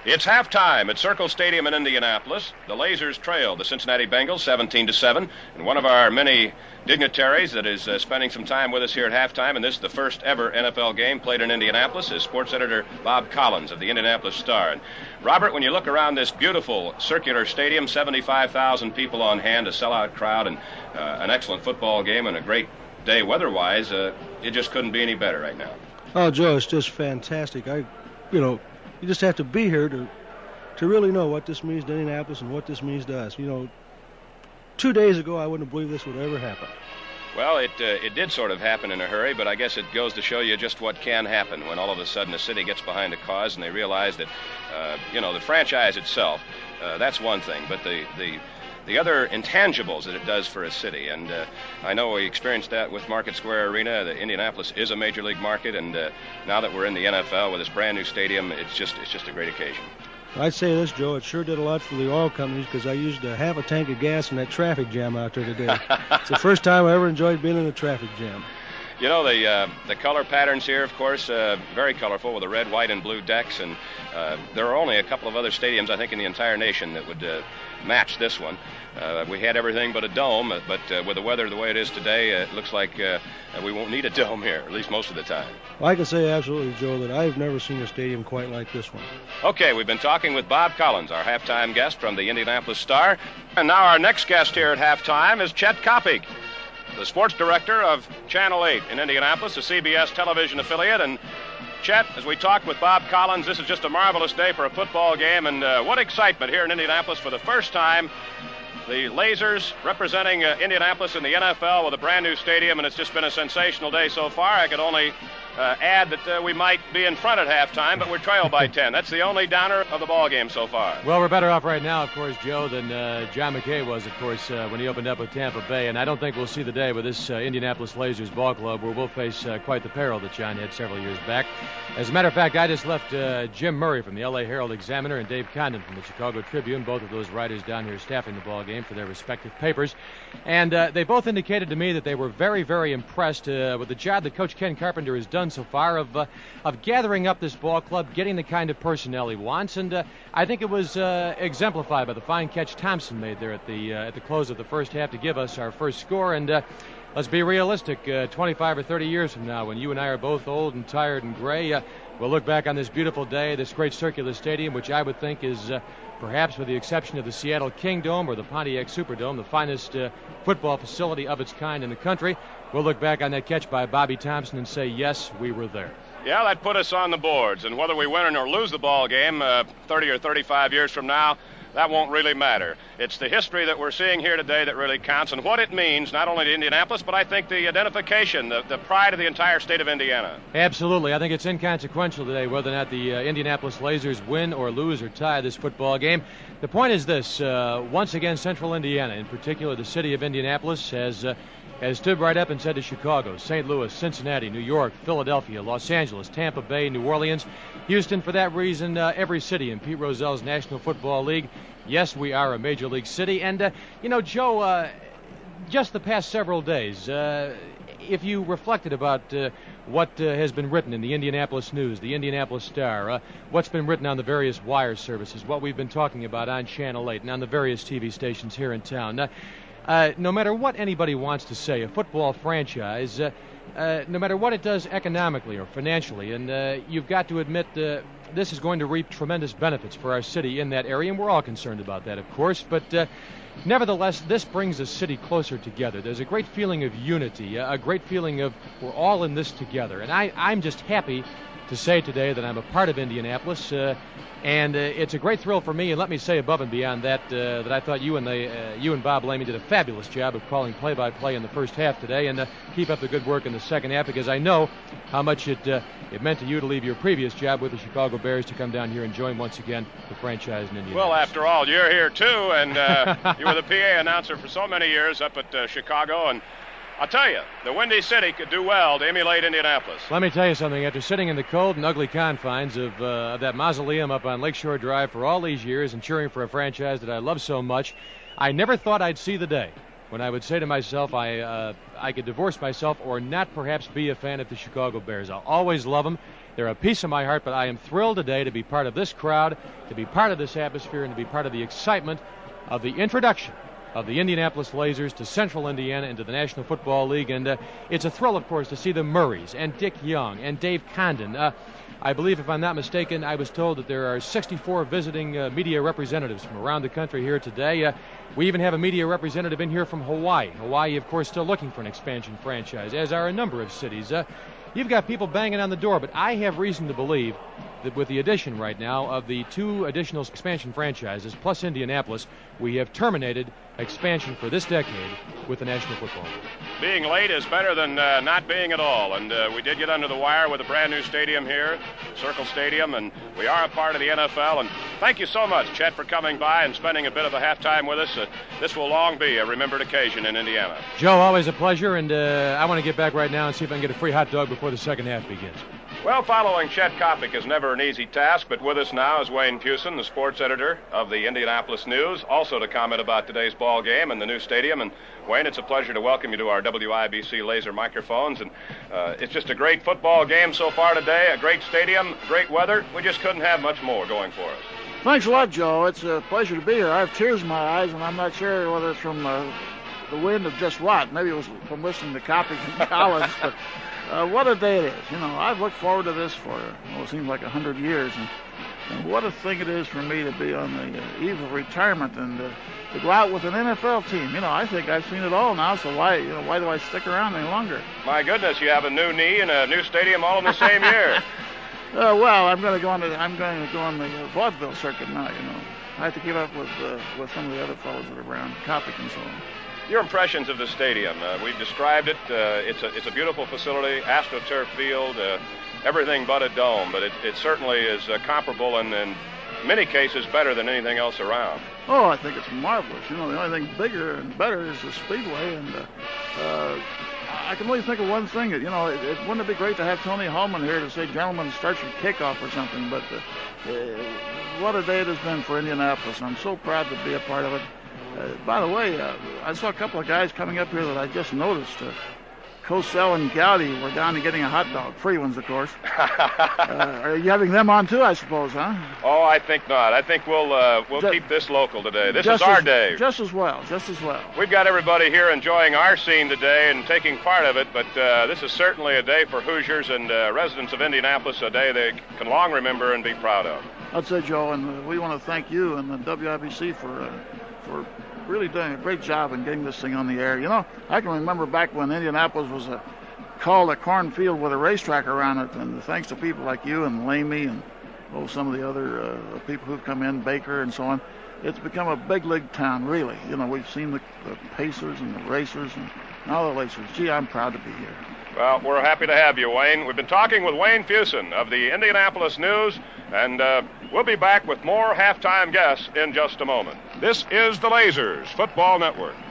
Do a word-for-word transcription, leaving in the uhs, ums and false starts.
It's halftime at Circle Stadium in Indianapolis. The Lasers trail the Cincinnati Bengals seventeen to seven, and one of our many dignitaries that is uh, spending some time with us here at halftime, and this is the first ever N F L game played in Indianapolis, is sports editor Bob Collins of the Indianapolis Star. And Robert, when you look around this beautiful circular stadium, seventy-five thousand people on hand, a sellout crowd, and uh, an excellent football game and a great day weather-wise, uh, it just couldn't be any better right now. Oh, Joe, it's just fantastic. I, you know, you just have to be here to to really know what this means to Indianapolis and what this means to us. You know, two days ago, I wouldn't have believed this would ever happen. Well, it uh, it did sort of happen in a hurry, but I guess it goes to show you just what can happen when all of a sudden a city gets behind a cause and they realize that, uh, you know, the franchise itself, uh, that's one thing, but the, the the other intangibles that it does for a city. And uh, I know we experienced that with Market Square Arena. The Indianapolis is a major league market, and uh, now that we're in the N F L with this brand new stadium, it's just it's just a great occasion. I'd say this, Joe, it sure did a lot for the oil companies because I used a half a tank of gas in that traffic jam out there today. It's the first time I ever enjoyed being in a traffic jam. You know, the uh, the color patterns here, of course, uh, very colorful with the red, white, and blue decks. And uh, there are only a couple of other stadiums, I think, in the entire nation that would uh, match this one. Uh, we had everything but a dome, but uh, with the weather the way it is today, uh, it looks like uh, we won't need a dome here, at least most of the time. Well, I can say absolutely, Joe, that I've never seen a stadium quite like this one. Okay, we've been talking with Bob Collins, our halftime guest from the Indianapolis Star. And now our next guest here at halftime is Chet Coppock, the sports director of Channel eight in Indianapolis, a C B S television affiliate. And Chet, as we talked with Bob Collins, this is just a marvelous day for a football game, and uh, what excitement here in Indianapolis for the first time. The Lasers representing uh, Indianapolis in the N F L with a brand new stadium, and it's just been a sensational day so far. I could only uh, add that uh, we might be in front at halftime, but we're trailed by ten. That's the only downer of the ball game so far. Well, we're better off right now, of course, Joe, than uh, John McKay was, of course, uh, when he opened up with Tampa Bay. And I don't think we'll see the day with this uh, Indianapolis Lasers ball club where we'll face uh, quite the peril that John had several years back. As a matter of fact, I just left uh, Jim Murray from the L A Herald Examiner and Dave Condon from the Chicago Tribune, both of those writers down here staffing the ball game for their respective papers. And uh, they both indicated to me that they were very, very impressed uh, with the job that Coach Ken Carpenter has done so far of uh, of gathering up this ball club, getting the kind of personnel he wants. And uh, I think it was uh, exemplified by the fine catch Thompson made there at the uh, at the close of the first half to give us our first score. And uh, let's be realistic, uh, twenty-five or thirty years from now, when you and I are both old and tired and gray, uh, we'll look back on this beautiful day, this great circular stadium, which I would think is, uh, perhaps with the exception of the Seattle Kingdome or the Pontiac Superdome, the finest uh, football facility of its kind in the country. We'll look back on that catch by Bobby Thompson and say, yes, we were there. Yeah, that put us on the boards, and whether we win or lose the ball game uh, thirty or thirty-five years from now, that won't really matter. It's the history that we're seeing here today that really counts, and what it means, not only to Indianapolis, but I think the identification, the, the pride of the entire state of Indiana. Absolutely. I think it's inconsequential today whether or not the uh, Indianapolis Lasers win or lose or tie this football game. The point is this, uh, once again, Central Indiana, in particular the city of Indianapolis, has uh, has stood right up and said to Chicago, Saint Louis, Cincinnati, New York, Philadelphia, Los Angeles, Tampa Bay, New Orleans, Houston, for that reason, uh, every city in Pete Rozell's National Football League. Yes, we are a major league city. And, uh, you know, Joe, uh, just the past several days, uh, if you reflected about uh, what uh, has been written in the Indianapolis News, the Indianapolis Star, uh, what's been written on the various wire services, what we've been talking about on Channel eight and on the various T V stations here in town, uh, Uh, no matter what anybody wants to say, a football franchise, uh, uh, no matter what it does economically or financially, and uh, you've got to admit uh, this is going to reap tremendous benefits for our city in that area, and we're all concerned about that, of course, but uh, nevertheless, this brings the city closer together. There's a great feeling of unity, a great feeling of we're all in this together, and I, I'm just happy to say today that I'm a part of Indianapolis, uh, and uh, it's a great thrill for me. And let me say, above and beyond that, uh, that I thought you and the uh, you and Bob Lamy did a fabulous job of calling play-by-play in the first half today, and uh, keep up the good work in the second half, because I know how much it uh, it meant to you to leave your previous job with the Chicago Bears to come down here and join once again the franchise in Indianapolis. Well, after all, you're here too, and uh, you were the P A announcer for so many years up at uh, Chicago, and I'll tell you, the Windy City could do well to emulate Indianapolis. Let me tell you something. After sitting in the cold and ugly confines of, uh, of that mausoleum up on Lakeshore Drive for all these years and cheering for a franchise that I love so much, I never thought I'd see the day when I would say to myself I uh, I could divorce myself or not perhaps be a fan of the Chicago Bears. I'll always love them, They're a piece of my heart, but I am thrilled today to be part of this crowd, to be part of this atmosphere, and to be part of the excitement of the introduction of the Indianapolis Lasers to Central Indiana and to the National Football League. And uh, it's a thrill, of course, to see the Murrays and Dick Young and Dave Condon. Uh, I believe, if I'm not mistaken, I was told that there are sixty-four visiting uh, media representatives from around the country here today. Uh, we even have a media representative in here from Hawaii. Hawaii, of course, still looking for an expansion franchise, as are a number of cities. Uh, you've got people banging on the door, but I have reason to believe that with the addition right now of the two additional expansion franchises, plus Indianapolis, we have terminated expansion for this decade with the National Football League. Being late is better than uh, not being at all, and uh, we did get under the wire with a brand new stadium here, Circle Stadium, and we are a part of the N F L. And thank you so much, Chet, for coming by and spending a bit of a halftime with us. Uh, this will long be a remembered occasion in Indiana. Joe, always a pleasure, and uh, I want to get back right now and see if I can get a free hot dog before the second half begins. Well, following Chet Kopic is never an easy task, but with us now is Wayne Fuson, the sports editor of the Indianapolis News, also to comment about today's ball game and the new stadium. And Wayne, it's a pleasure to welcome you to our W I B C laser microphones. And uh, it's just a great football game so far today, a great stadium, great weather. We just couldn't have much more going for us. Thanks a lot, Joe. It's a pleasure to be here. I have tears in my eyes, and I'm not sure whether it's from uh, the wind or just what. Maybe it was from listening to Kopic and Collins, but uh, what a day it is. You know, I've looked forward to this for, well, it seems like a hundred years, and, and what a thing it is for me to be on the uh, eve of retirement and uh, to go out with an N F L team. You know, I think I've seen it all now, so why, you know, why do I stick around any longer? My goodness, you have a new knee and a new stadium all in the same year. Uh, well, I'm going to go on. The, I'm going to go on the uh, vaudeville circuit now. You know, I have to keep up with uh, with some of the other fellows that are around, Kopic and so on. Your impressions of the stadium? Uh, we've described it. Uh, it's a it's a beautiful facility, AstroTurf Field, uh, everything but a dome. But it, it certainly is uh, comparable and in many cases better than anything else around. Oh, I think it's marvelous. You know, the only thing bigger and better is the Speedway, and uh, uh, I can only think of one thing. You know, it, it wouldn't it be great to have Tony Holman here to say, "Gentlemen, start your kickoff" or something? But uh, uh, what a day it has been for Indianapolis, and I'm so proud to be a part of it. Uh, by the way, uh, I saw a couple of guys coming up here that I just noticed. Uh, Cosell and Gowdy were down to getting a hot dog. Free ones, of course. uh, are you having them on, too, I suppose, huh? Oh, I think not. I think we'll uh, we'll just, keep this local today. This is our as, day. Just as well, just as well. We've got everybody here enjoying our scene today and taking part of it, but uh, this is certainly a day for Hoosiers and uh, residents of Indianapolis, a day they can long remember and be proud of. I'd say, Joe, and uh, we want to thank you and the W I B C for uh, for really doing a great job in getting this thing on the air. You know, I can remember back when Indianapolis was a, called a cornfield with a racetrack around it, and thanks to people like you and Lamey and oh, some of the other uh, people who've come in, Baker and so on, it's become a big league town, really. You know, we've seen the, the Pacers and the Racers and now the Lacers. Gee, I'm proud to be here. Well, we're happy to have you, Wayne. We've been talking with Wayne Fuson of the Indianapolis News, and uh, we'll be back with more halftime guests in just a moment. This is the Lasers Football Network.